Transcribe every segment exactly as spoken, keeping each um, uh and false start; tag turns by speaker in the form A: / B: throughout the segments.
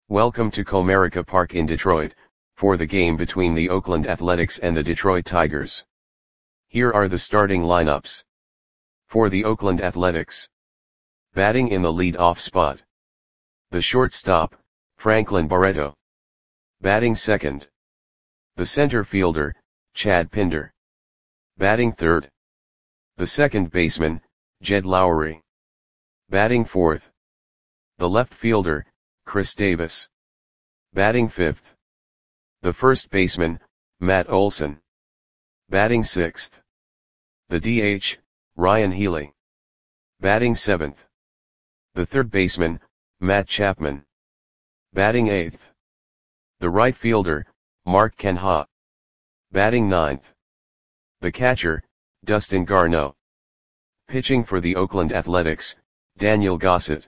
A: Welcome to Comerica Park in Detroit, for the game between the Oakland Athletics and the Detroit Tigers. Here are the starting lineups. For the Oakland Athletics. Batting in the lead-off spot. The shortstop, Franklin Barreto. Batting second. The center fielder, Chad Pinder. Batting third. The second baseman, Jed Lowrie. Batting fourth. The left fielder, Chris Davis. Batting fifth. The first baseman, Matt Olson. Batting sixth. The D H, Ryan Healy. Batting seventh. The third baseman, Matt Chapman. Batting eighth. The right fielder, Mark Canha. Batting ninth. The catcher, Dustin Garneau. Pitching for the Oakland Athletics, Daniel Gossett.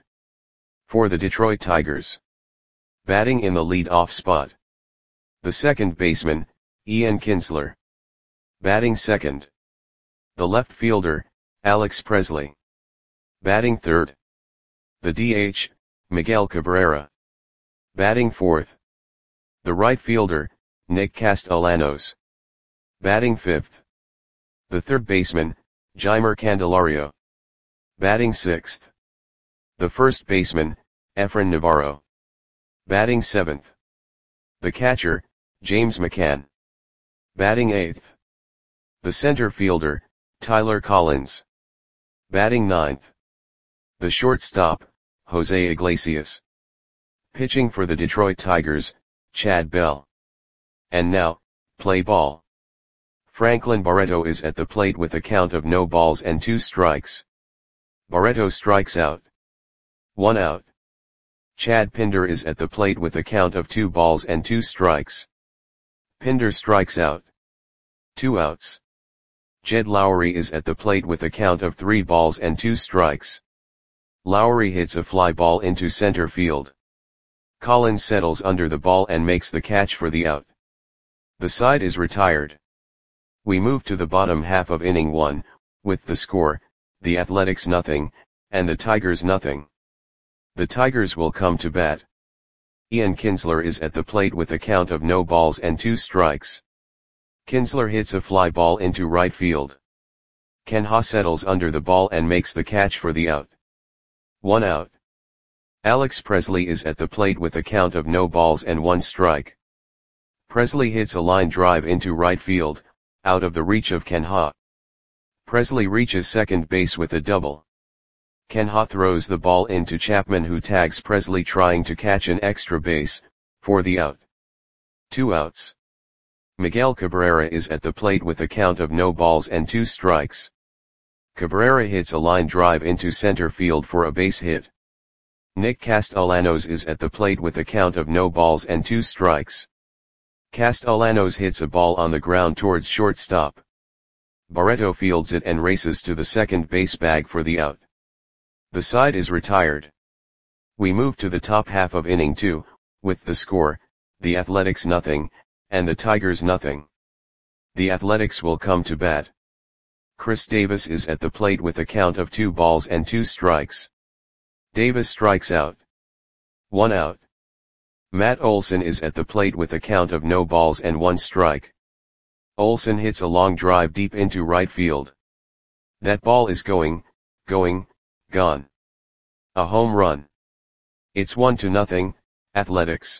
A: For the Detroit Tigers. Batting in the lead-off spot. The second baseman, Ian Kinsler. Batting second. The left fielder, Alex Presley. Batting third. The D H, Miguel Cabrera. Batting fourth. The right fielder, Nick Castellanos. Batting fifth. The third baseman, Jeimer Candelario. Batting sixth. The first baseman, Efrain Navarro. Batting seventh. The catcher, James McCann. Batting eighth. The center fielder, Tyler Collins. Batting ninth. The shortstop, Jose Iglesias. Pitching for the Detroit Tigers, Chad Bell. And now, play ball. Franklin Barreto is at the plate with a count of no balls and two strikes. Barreto strikes out. One out. Chad Pinder is at the plate with a count of two balls and two strikes. Pinder strikes out. Two outs. Jed Lowrie is at the plate with a count of three balls and two strikes. Lowrie hits a fly ball into center field. Collins settles under the ball and makes the catch for the out. The side is retired. We move to the bottom half of inning one, with the score, the Athletics nothing, and the Tigers nothing. The Tigers will come to bat. Ian Kinsler is at the plate with a count of no balls and two strikes. Kinsler hits a fly ball into right field. Canha settles under the ball and makes the catch for the out. One out. Alex Presley is at the plate with a count of no balls and one strike. Presley hits a line drive into right field, out of the reach of Canha. Presley reaches second base with a double. Canha throws the ball into Chapman, who tags Presley trying to catch an extra base, for the out. Two outs. Miguel Cabrera is at the plate with a count of no balls and two strikes. Cabrera hits a line drive into center field for a base hit. Nick Castellanos is at the plate with a count of no balls and two strikes. Castellanos hits a ball on the ground towards shortstop. Barreto fields it and races to the second base bag for the out. The side is retired. We move to the top half of inning two, with the score, the Athletics nothing, and the Tigers nothing. The Athletics will come to bat. Chris Davis is at the plate with a count of two balls and two strikes. Davis strikes out. One out. Matt Olson is at the plate with a count of no balls and one strike. Olson hits a long drive deep into right field. That ball is going, going, gone. A home run. It's one to nothing, Athletics.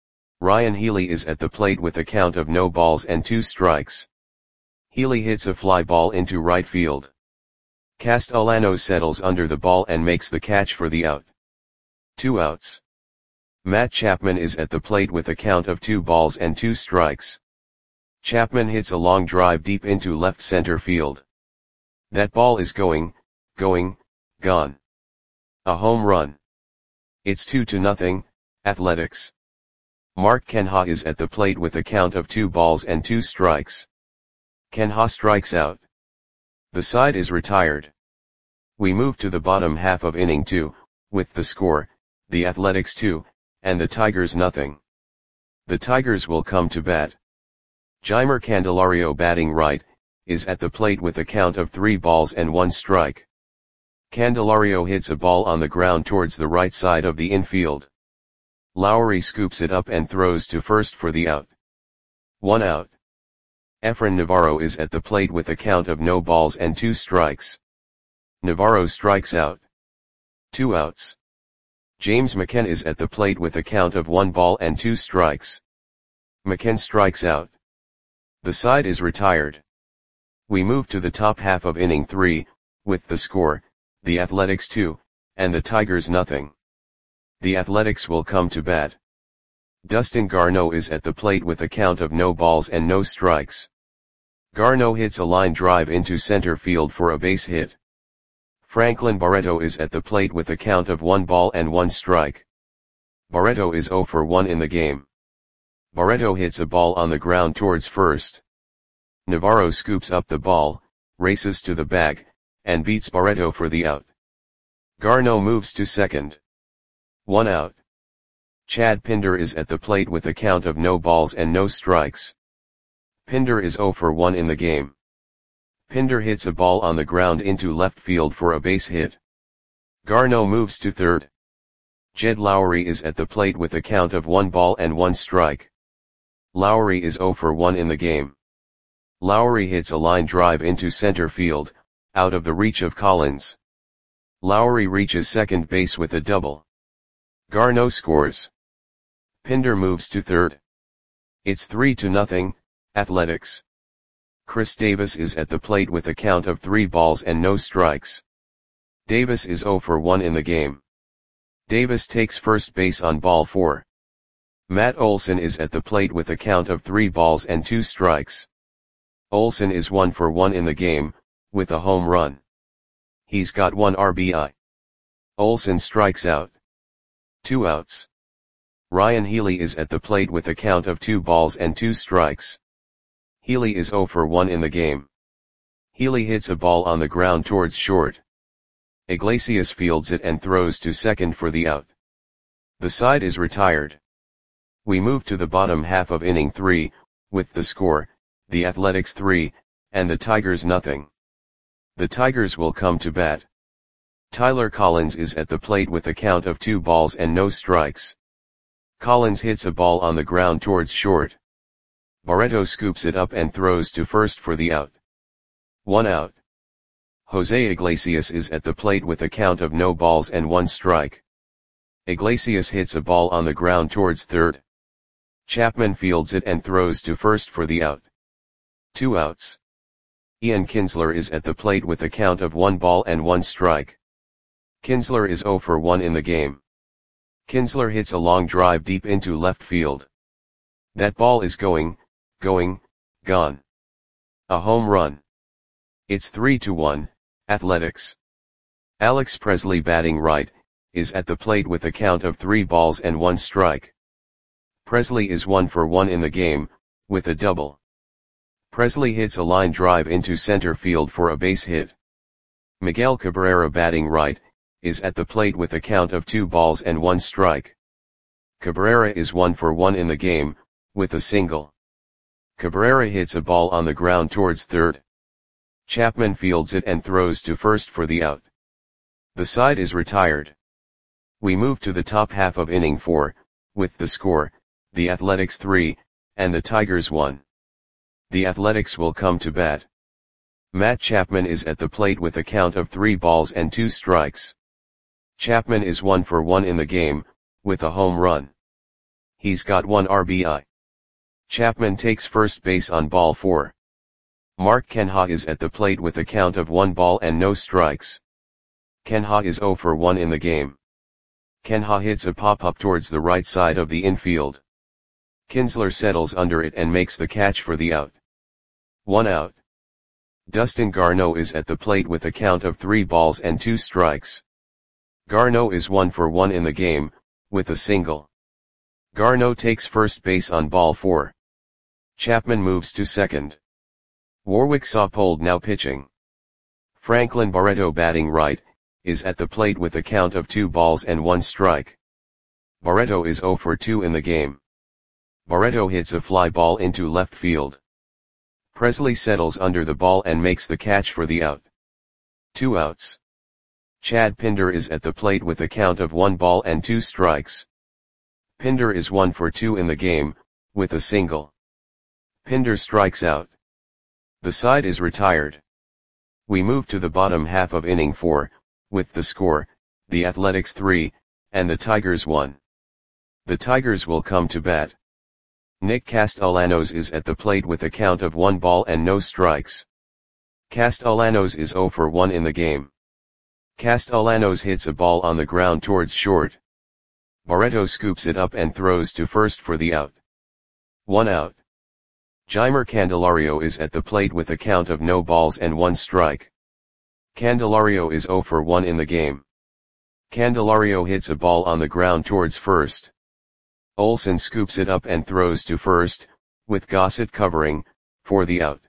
A: Ryan Healy is at the plate with a count of no balls and two strikes. Healy hits a fly ball into right field. Castellanos settles under the ball and makes the catch for the out. Two outs. Matt Chapman is at the plate with a count of two balls and two strikes. Chapman hits a long drive deep into left center field. That ball is going, going, gone. A home run. It's two to nothing, Athletics. Mark Canha is at the plate with a count of two balls and two strikes. Canha strikes out. The side is retired. We move to the bottom half of inning two, with the score, the Athletics two, and the Tigers nothing. The Tigers will come to bat. Jeimer Candelario, batting right, is at the plate with a count of three balls and one strike. Candelario hits a ball on the ground towards the right side of the infield. Lowry scoops it up and throws to first for the out. One out. Efrain Navarro is at the plate with a count of no balls and two strikes. Navarro strikes out. Two outs. James McCann is at the plate with a count of one ball and two strikes. McCann strikes out. The side is retired. We move to the top half of inning three, with the score, the Athletics two, and the Tigers nothing. The Athletics will come to bat. Dustin Garneau is at the plate with a count of no balls and no strikes. Garneau hits a line drive into center field for a base hit. Franklin Barreto is at the plate with a count of one ball and one strike. Barreto is zero for one in the game. Barreto hits a ball on the ground towards first. Navarro scoops up the ball, races to the bag, and beats Barreto for the out. Garneau moves to second. One out. Chad Pinder is at the plate with a count of no balls and no strikes. Pinder is zero for one in the game. Pinder hits a ball on the ground into left field for a base hit. Garneau moves to third. Jed Lowry is at the plate with a count of one ball and one strike. Lowry is zero for one in the game. Lowry hits a line drive into center field, out of the reach of Collins. Lowry reaches second base with a double. Garneau scores. Pinder moves to third. It's three to nothing, Athletics. Chris Davis is at the plate with a count of three balls and no strikes. Davis is zero for one in the game. Davis takes first base on ball four. Matt Olson is at the plate with a count of three balls and two strikes. Olson is one for one in the game, with a home run. He's got one R B I. Olson strikes out. Two outs. Ryan Healy is at the plate with a count of two balls and two strikes. Healy is zero for one in the game. Healy hits a ball on the ground towards short. Iglesias fields it and throws to second for the out. The side is retired. We move to the bottom half of inning three, with the score, the Athletics three, and the Tigers nothing. The Tigers will come to bat. Tyler Collins is at the plate with a count of two balls and no strikes. Collins hits a ball on the ground towards short. Barreto scoops it up and throws to first for the out. One out. Jose Iglesias is at the plate with a count of no balls and one strike. Iglesias hits a ball on the ground towards third. Chapman fields it and throws to first for the out. Two outs. Ian Kinsler is at the plate with a count of one ball and one strike. Kinsler is zero for one in the game. Kinsler hits a long drive deep into left field. That ball is going, going, gone. A home run. It's three to one, Athletics. Alex Presley, batting right, is at the plate with a count of three balls and one strike. Presley is one for one in the game, with a double. Presley hits a line drive into center field for a base hit. Miguel Cabrera, batting right, is at the plate with a count of two balls and one strike. Cabrera is one for one in the game, with a single. Cabrera hits a ball on the ground towards third. Chapman fields it and throws to first for the out. The side is retired. We move to the top half of inning four, with the score, the Athletics three, and the Tigers one. The Athletics will come to bat. Matt Chapman is at the plate with a count of three balls and two strikes. Chapman is one for one in the game, with a home run. He's got one R B I. Chapman takes first base on ball four. Mark Kenha is at the plate with a count of one ball and no strikes. Kenha is zero for one in the game. Kenha hits a pop-up towards the right side of the infield. Kinsler settles under it and makes the catch for the out. One out. Dustin Garneau is at the plate with a count of three balls and two strikes. Garneau is one for one in the game, with a single. Garneau takes first base on ball four. Chapman moves to second. Warwick Saupold now pitching. Franklin Barreto, batting right, is at the plate with a count of two balls and one strike. Barreto is zero for two in the game. Barreto hits a fly ball into left field. Presley settles under the ball and makes the catch for the out. Two outs. Chad Pinder is at the plate with a count of one ball and two strikes. Pinder is one for two in the game, with a single. Pinder strikes out. The side is retired. We move to the bottom half of inning four, with the score, the Athletics three, and the Tigers one. The Tigers will come to bat. Nick Castellanos is at the plate with a count of one ball and no strikes. Castellanos is zero for one in the game. Castellanos hits a ball on the ground towards short. Barreto scoops it up and throws to first for the out. One out. Jeimer Candelario is at the plate with a count of no balls and one strike. Candelario is zero for one in the game. Candelario hits a ball on the ground towards first. Olson scoops it up and throws to first, with Gossett covering, for the out.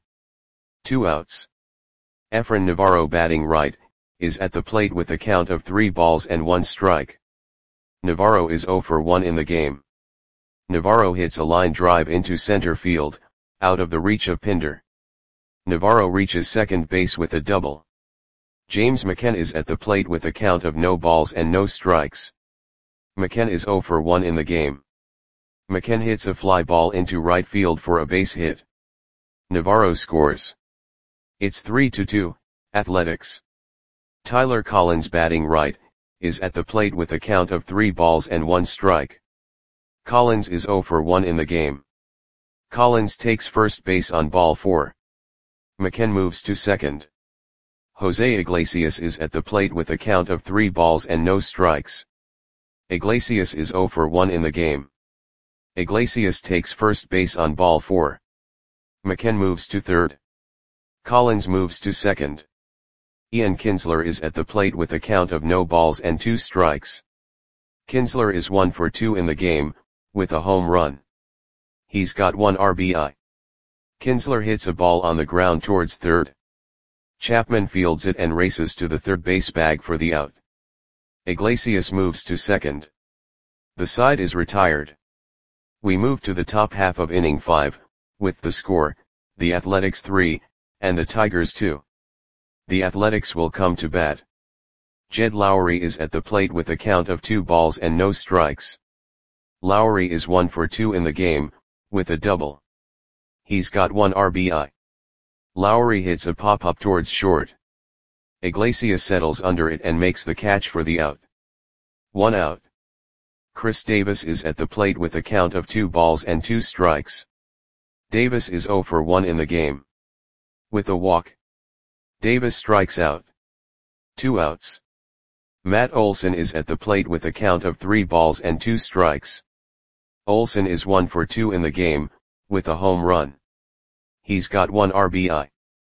A: Two outs. Efrain Navarro batting right, is at the plate with a count of three balls and one strike. Navarro is zero for one in the game. Navarro hits a line drive into center field, out of the reach of Pinder. Navarro reaches second base with a double. James McCann is at the plate with a count of no balls and no strikes. McCann is zero for one in the game. McCann hits a fly ball into right field for a base hit. Navarro scores. It's three to two, Athletics. Tyler Collins batting right, is at the plate with a count of three balls and one strike. Collins is zero for one in the game. Collins takes first base on ball four. McCann moves to second. Jose Iglesias is at the plate with a count of three balls and no strikes. Iglesias is zero for one in the game. Iglesias takes first base on ball four. McCann moves to third. Collins moves to second. Ian Kinsler is at the plate with a count of no balls and two strikes. Kinsler is one for two in the game, with a home run. He's got one R B I. Kinsler hits a ball on the ground towards third. Chapman fields it and races to the third base bag for the out. Iglesias moves to second. The side is retired. We move to the top half of inning five, with the score, the Athletics three, and the Tigers two. The Athletics will come to bat. Jed Lowry is at the plate with a count of two balls and no strikes. Lowry is one for two in the game, with a double. He's got one R B I. Lowry hits a pop-up towards short. Iglesias settles under it and makes the catch for the out. One out. Chris Davis is at the plate with a count of two balls and two strikes. Davis is zero for one in the game. With a walk, Davis strikes out. Two outs. Matt Olson is at the plate with a count of three balls and two strikes. Olson is one for two in the game, with a home run. He's got one R B I.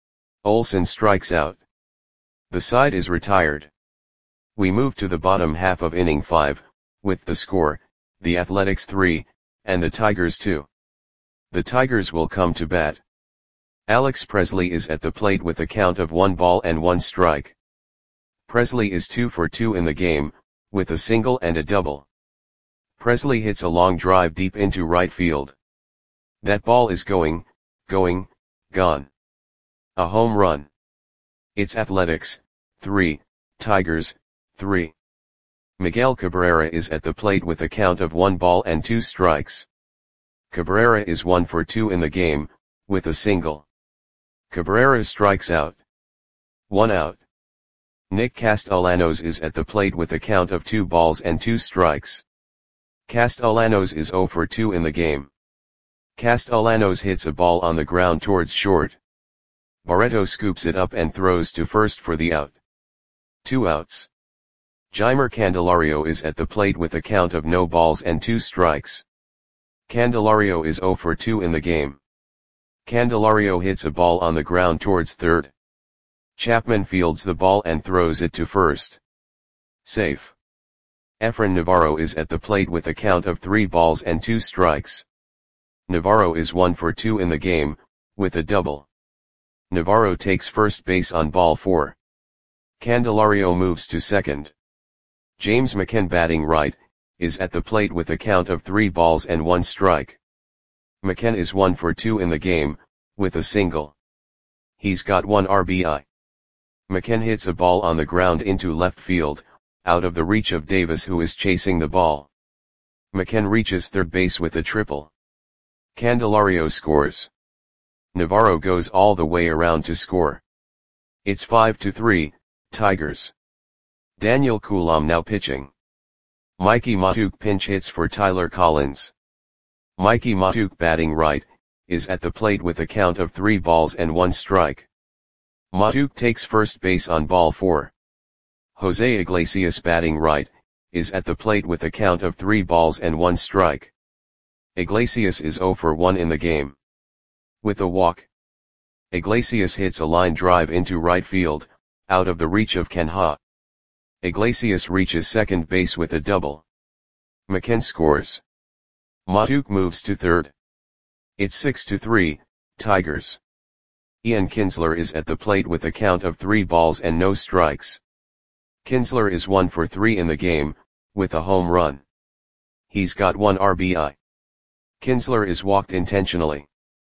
A: Olson strikes out. The side is retired. We move to the bottom half of inning five, with the score, the Athletics three, and the Tigers two. The Tigers will come to bat. Alex Presley is at the plate with a count of one ball and one strike. Presley is two for two in the game, with a single and a double. Presley hits a long drive deep into right field. That ball is going, going, gone. A home run. It's Athletics, three, Tigers, three. Miguel Cabrera is at the plate with a count of one ball and two strikes. Cabrera is one for two in the game, with a single. Cabrera strikes out. One out. Nick Castellanos is at the plate with a count of two balls and two strikes. Castellanos is zero for two in the game. Castellanos hits a ball on the ground towards short. Barreto scoops it up and throws to first for the out. Two outs. Jeimer Candelario is at the plate with a count of no balls and two strikes. Candelario is zero for two in the game. Candelario hits a ball on the ground towards third. Chapman fields the ball and throws it to first. Safe. Efrain Navarro is at the plate with a count of three balls and two strikes. Navarro is one for two in the game, with a double. Navarro takes first base on ball four. Candelario moves to second. James McCann batting right, is at the plate with a count of three balls and one strike. McCann is one for two in the game, with a single. He's got one R B I. McCann hits a ball on the ground into left field, out of the reach of Davis who is chasing the ball. McKen reaches third base with a triple. Candelario scores. Navarro goes all the way around to score. It's five to three, Tigers. Daniel Coulomb now pitching. Mikey Mahtook pinch hits for Tyler Collins. Mikey Mahtook batting right, is at the plate with a count of three balls and one strike. Mahtook takes first base on ball four. Jose Iglesias batting right, is at the plate with a count of three balls and one strike. Iglesias is zero for one in the game. With a walk, Iglesias hits a line drive into right field, out of the reach of Ken Ha. Iglesias reaches second base with a double. McKen scores. Mahtook moves to third. It's six to three, Tigers. Ian Kinsler is at the plate with a count of three balls and no strikes. Kinsler is one for three in the game, with a home run. He's got one R B I. Kinsler is walked intentionally.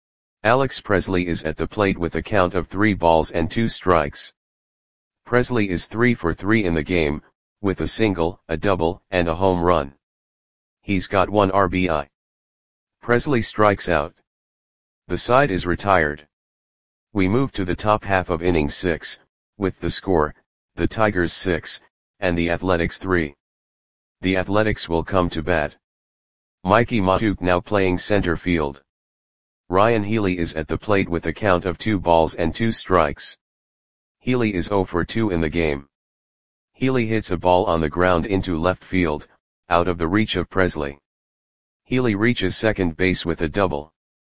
A: Alex Presley is at the plate with a count of three balls and two strikes. Presley is three for three in the game, with a single, a double, and a home run. He's got one R B I. Presley strikes out. The side is retired. We move to the top half of inning six, with the score, the Tigers six, and the Athletics three. The Athletics will come to bat. Mikey Mahtook now playing center field. Ryan Healy is at the plate with a count of two balls and two strikes. Healy is zero for two in the game. Healy hits a ball on the ground into left field, out of the reach of Presley. Healy reaches second base with a double.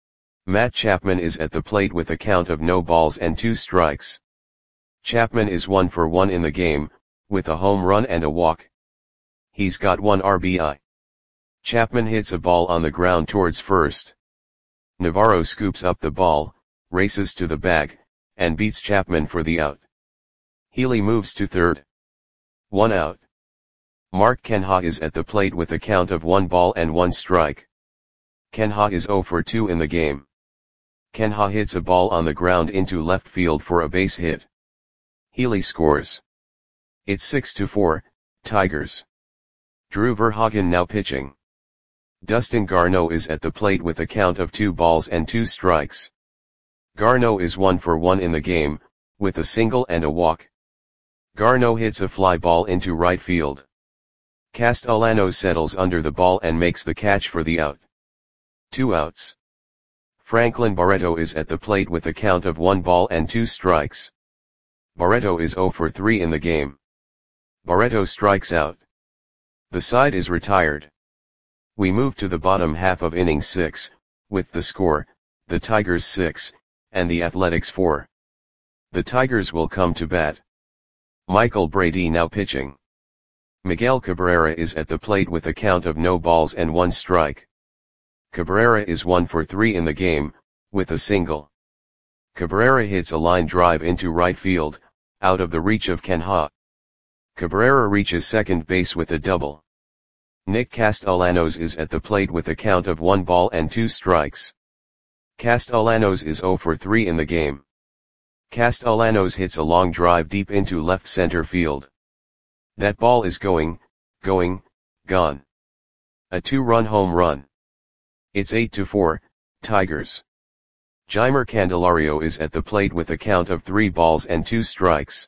A: Matt Chapman is at the plate with a count of no balls and two strikes. Chapman is one for one in the game, with a home run and a walk. He's got one R B I. Chapman hits a ball on the ground towards first. Navarro scoops up the ball, races to the bag, and beats Chapman for the out. Healy moves to third. One out. Mark Kenha is at the plate with a count of one ball and one strike. Kenha is zero for two in the game. Kenha hits a ball on the ground into left field for a base hit. Healy scores. It's six to four, Tigers. Drew Verhagen now pitching. Dustin Garneau is at the plate with a count of two balls and two strikes. Garneau is one for one in the game, with a single and a walk. Garneau hits a fly ball into right field. Castellanos settles under the ball and makes the catch for the out. Two outs. Franklin Barreto is at the plate with a count of one ball and two strikes. Barreto is zero for three in the game. Barreto strikes out. The side is retired. We move to the bottom half of inning six, with the score, the Tigers six, and the Athletics four. The Tigers will come to bat. Michael Brady now pitching. Miguel Cabrera is at the plate with a count of no balls and one strike. Cabrera is one for three in the game, with a single. Cabrera hits a line drive into right field, out of the reach of Ken Ha. Cabrera reaches second base with a double. Nick Castellanos is at the plate with a count of one ball and two strikes. Castellanos is zero for three in the game. Castellanos hits a long drive deep into left center field. That ball is going, going, gone. A two-run home run. It's eight to four, Tigers. Jeimer Candelario is at the plate with a count of three balls and two strikes.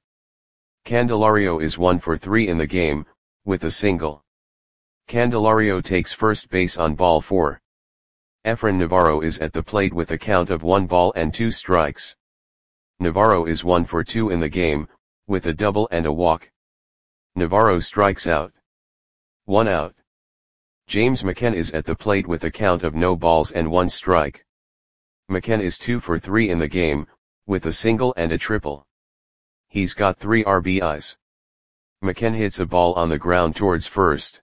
A: Candelario is one for three in the game, with a single. Candelario takes first base on ball four. Efrain Navarro is at the plate with a count of one ball and two strikes. Navarro is one for two in the game, with a double and a walk. Navarro strikes out. One out. James McKen is at the plate with a count of no balls and one strike. McKen is two for three in the game, with a single and a triple. He's got three R B Is. McKen hits a ball on the ground towards first.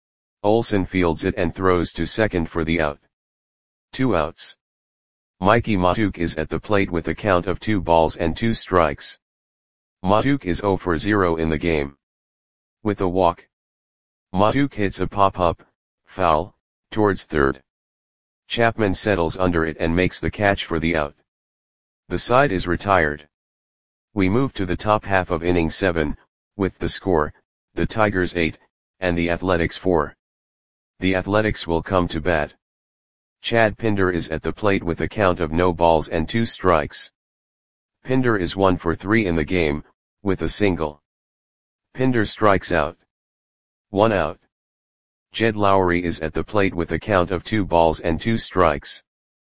A: Olsen fields it and throws to second for the out. Two outs. Mikey Mahtook is at the plate with a count of two balls and two strikes. Mahtook is zero for zero in the game. With a walk. Mahtook hits a pop-up, foul, towards third. Chapman settles under it and makes the catch for the out. The side is retired. We move to the top half of inning seven, with the score, the Tigers eight, and the Athletics four. The Athletics will come to bat. Chad Pinder is at the plate with a count of no balls and two strikes. Pinder is one for three in the game, with a single. Pinder strikes out. One out. Jed Lowrie is at the plate with a count of two balls and two strikes.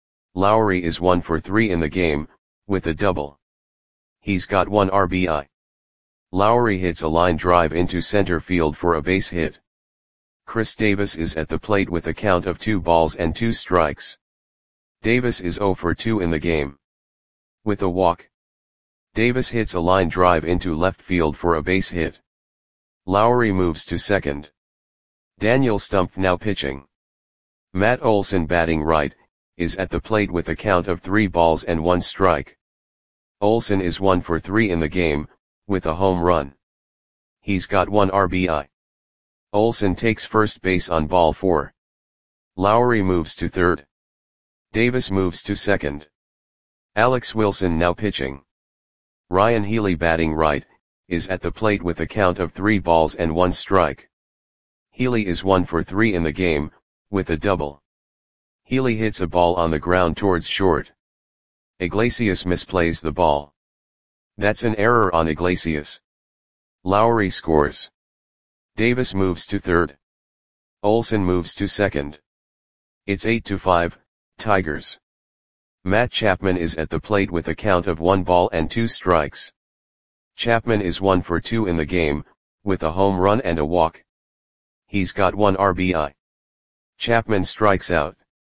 A: Lowrie is one for three in the game, with a double. He's got one R B I. Lowrie hits a line drive into center field for a base hit. Chris Davis is at the plate with a count of two balls and two strikes. Davis is zero for two in the game. With a walk. Davis hits a line drive into left field for a base hit. Lowrie moves to second. Daniel Stumpf now pitching. Matt Olson batting right, is at the plate with a count of three balls and one strike. Olson is one for three in the game, with a home run. He's got one R B I. Olson takes first base on ball four. Lowrie moves to third. Davis moves to second. Alex Wilson now pitching. Ryan Healy batting right, is at the plate with a count of three balls and one strike. Healy is one for three in the game, with a double. Healy hits a ball on the ground towards short. Iglesias misplays the ball. That's an error on Iglesias. Lowrie scores. Davis moves to third. Olson moves to second. It's eight to five, Tigers. Matt Chapman is at the plate with a count of one ball and two strikes. Chapman is one for two in the game, with a home run and a walk. He's got one R B I. Chapman strikes out.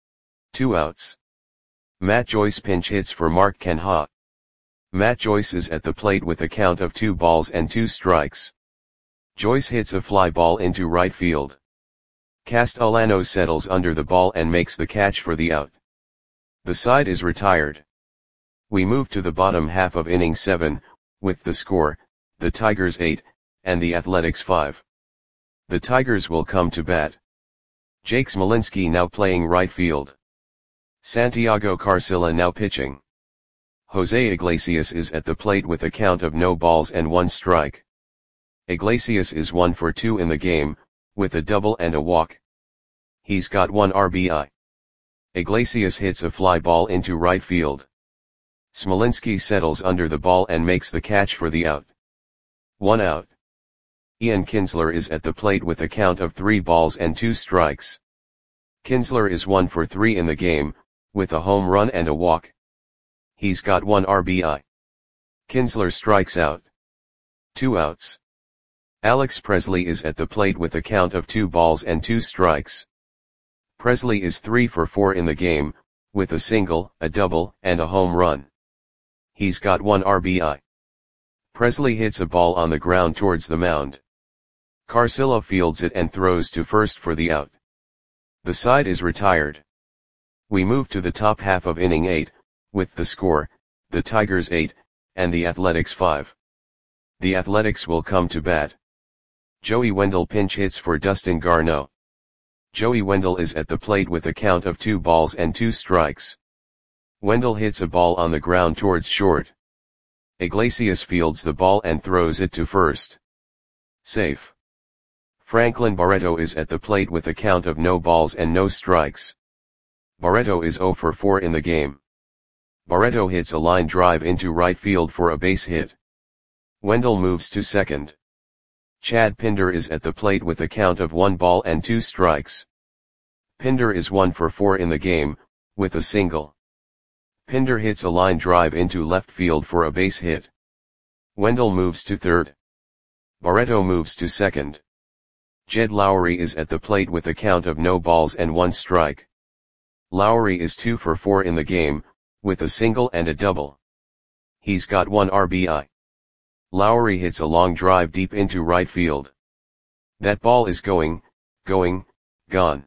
A: Two outs. Matt Joyce pinch hits for Mark Canha. Matt Joyce is at the plate with a count of two balls and two strikes. Joyce hits a fly ball into right field. Castellano settles under the ball and makes the catch for the out. The side is retired. We move to the bottom half of inning seven, with the score, the Tigers eight, and the Athletics five. The Tigers will come to bat. Jake Smolinski now playing right field. Santiago Carcilla now pitching. Jose Iglesias is at the plate with a count of no balls and one strike. Iglesias is one for two in the game, with a double and a walk. He's got one R B I. Iglesias hits a fly ball into right field. Smolinski settles under the ball and makes the catch for the out. One out. Ian Kinsler is at the plate with a count of three balls and two strikes. Kinsler is one for three in the game, with a home run and a walk. He's got one R B I. Kinsler strikes out. Two outs. Alex Presley is at the plate with a count of two balls and two strikes. Presley is three for four in the game, with a single, a double, and a home run. He's got one R B I. Presley hits a ball on the ground towards the mound. Carcilla fields it and throws to first for the out. The side is retired. We move to the top half of inning eight, with the score, the Tigers eight, and the Athletics five. The Athletics will come to bat. Joey Wendell pinch hits for Dustin Garneau. Joey Wendell is at the plate with a count of two balls and two strikes. Wendell hits a ball on the ground towards short. Iglesias fields the ball and throws it to first. Safe. Franklin Barreto is at the plate with a count of no balls and no strikes. Barreto is zero for four in the game. Barreto hits a line drive into right field for a base hit. Wendell moves to second. Chad Pinder is at the plate with a count of one ball and two strikes. Pinder is one for four in the game, with a single. Pinder hits a line drive into left field for a base hit. Wendell moves to third. Barreto moves to second. Jed Lowrie is at the plate with a count of no balls and one strike. Lowrie is two for four in the game, with a single and a double. He's got one R B I. Lowrie hits a long drive deep into right field. That ball is going, going, gone.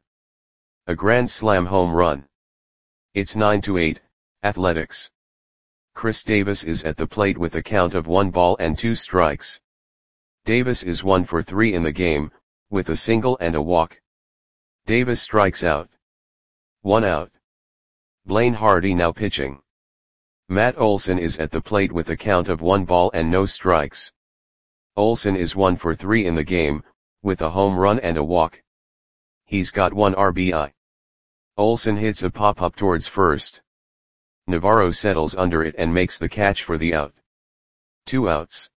A: A grand slam home run. It's nine to eight, Athletics. Chris Davis is at the plate with a count of one ball and two strikes. Davis is one for three in the game, with a single and a walk. Davis strikes out. One out. Blaine Hardy now pitching. Matt Olson is at the plate with a count of one ball and no strikes. Olson is one for three in the game, with a home run and a walk. He's got one R B I. Olsen hits a pop-up towards first. Navarro settles under it and makes the catch for the out. Two outs.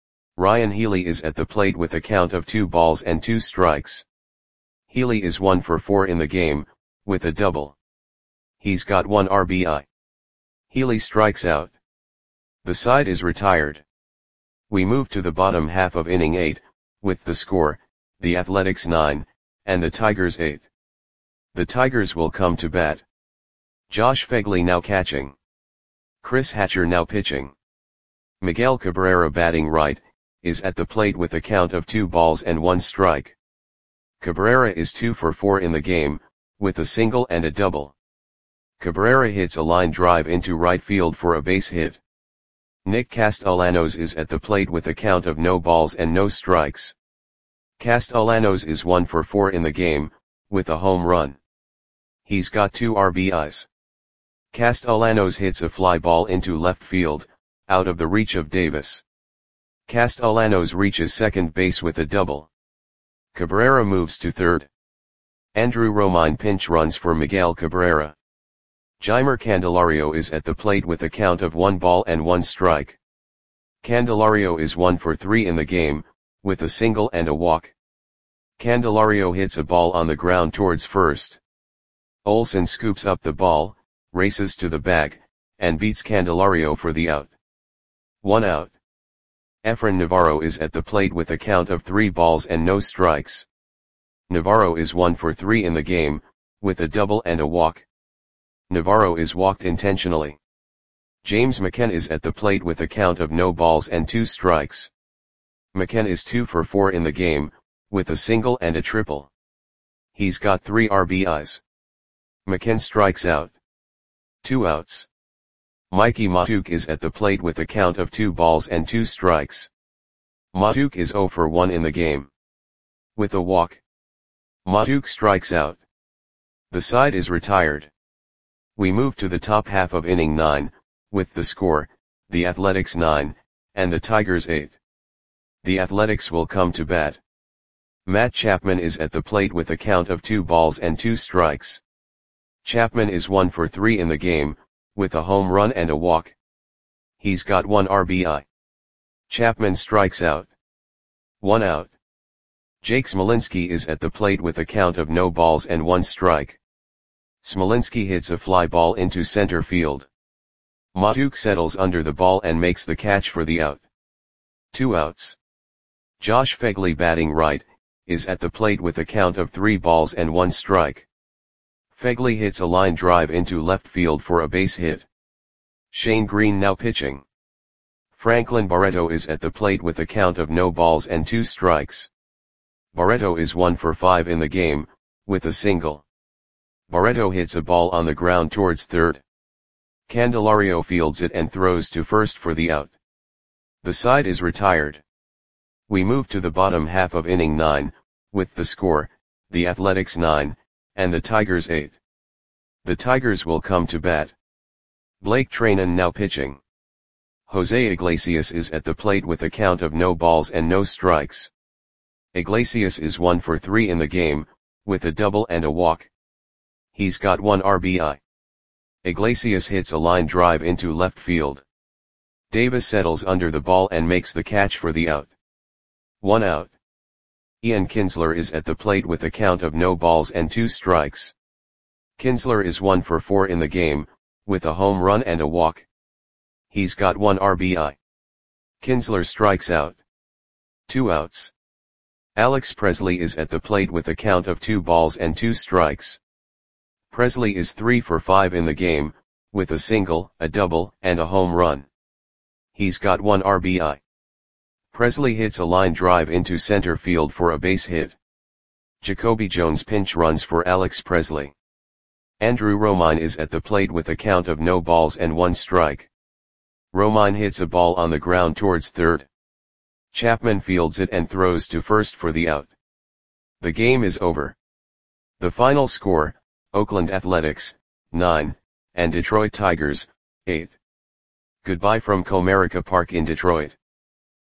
A: Ryan Healy is at the plate with a count of two balls and two strikes. Healy is one for four in the game, with a double. He's got one R B I. Healy strikes out. The side is retired. We move to the bottom half of inning eight, with the score, the Athletics nine, and the Tigers eight. The Tigers will come to bat. Josh Phegley now catching. Chris Hatcher now pitching. Miguel Cabrera batting right, is at the plate with a count of two balls and one strike. Cabrera is two for four in the game, with a single and a double. Cabrera hits a line drive into right field for a base hit. Nick Castellanos is at the plate with a count of no balls and no strikes. Castellanos is one for four in the game, with a home run. He's got two R B Is. Castellanos hits a fly ball into left field, out of the reach of Davis. Castellanos reaches second base with a double. Cabrera moves to third. Andrew Romine pinch runs for Miguel Cabrera. Jeimer Candelario is at the plate with a count of one ball and one strike. Candelario is one for three in the game, with a single and a walk. Candelario hits a ball on the ground towards first. Olsen scoops up the ball, races to the bag, and beats Candelario for the out. One out. Efrain Navarro is at the plate with a count of three balls and no strikes. Navarro is one for three in the game, with a double and a walk. Navarro is walked intentionally. James McCann is at the plate with a count of no balls and two strikes. McCann is two for four in the game, with a single and a triple. He's got three R B Is. McCann strikes out. Two outs. Mikey Mahtook is at the plate with a count of two balls and two strikes. Mahtook is zero for one in the game. With a walk. Mahtook strikes out. The side is retired. We move to the top half of inning nine, with the score, the Athletics nine, and the Tigers eight. The Athletics will come to bat. Matt Chapman is at the plate with a count of two balls and two strikes. Chapman is one for three in the game, with a home run and a walk. He's got one R B I. Chapman strikes out. One out. Jake Smolinski is at the plate with a count of no balls and one strike. Smolinski hits a fly ball into center field. Mahtook settles under the ball and makes the catch for the out. Two outs. Josh Phegley batting right, is at the plate with a count of three balls and one strike. Phegley hits a line drive into left field for a base hit. Shane Green now pitching. Franklin Barreto is at the plate with a count of no balls and two strikes. Barreto is one for five in the game, with a single. Barreto hits a ball on the ground towards third. Candelario fields it and throws to first for the out. The side is retired. We move to the bottom half of inning nine, with the score, the Athletics nine, and the Tigers eight. The Tigers will come to bat. Blake Trainen now pitching. Jose Iglesias is at the plate with a count of no balls and no strikes. Iglesias is one for three in the game, with a double and a walk. He's got one R B I. Iglesias hits a line drive into left field. Davis settles under the ball and makes the catch for the out. One out. Ian Kinsler is at the plate with a count of no balls and two strikes. Kinsler is one for four in the game, with a home run and a walk. He's got one R B I. Kinsler strikes out. Two outs. Alex Presley is at the plate with a count of two balls and two strikes. Presley is three for five in the game, with a single, a double, and a home run. He's got one R B I. Presley hits a line drive into center field for a base hit. Jacoby Jones pinch runs for Alex Presley. Andrew Romine is at the plate with a count of no balls and one strike. Romine hits a ball on the ground towards third. Chapman fields it and throws to first for the out. The game is over. The final score, Oakland Athletics, nine, and Detroit Tigers, eight. Goodbye from Comerica Park in Detroit.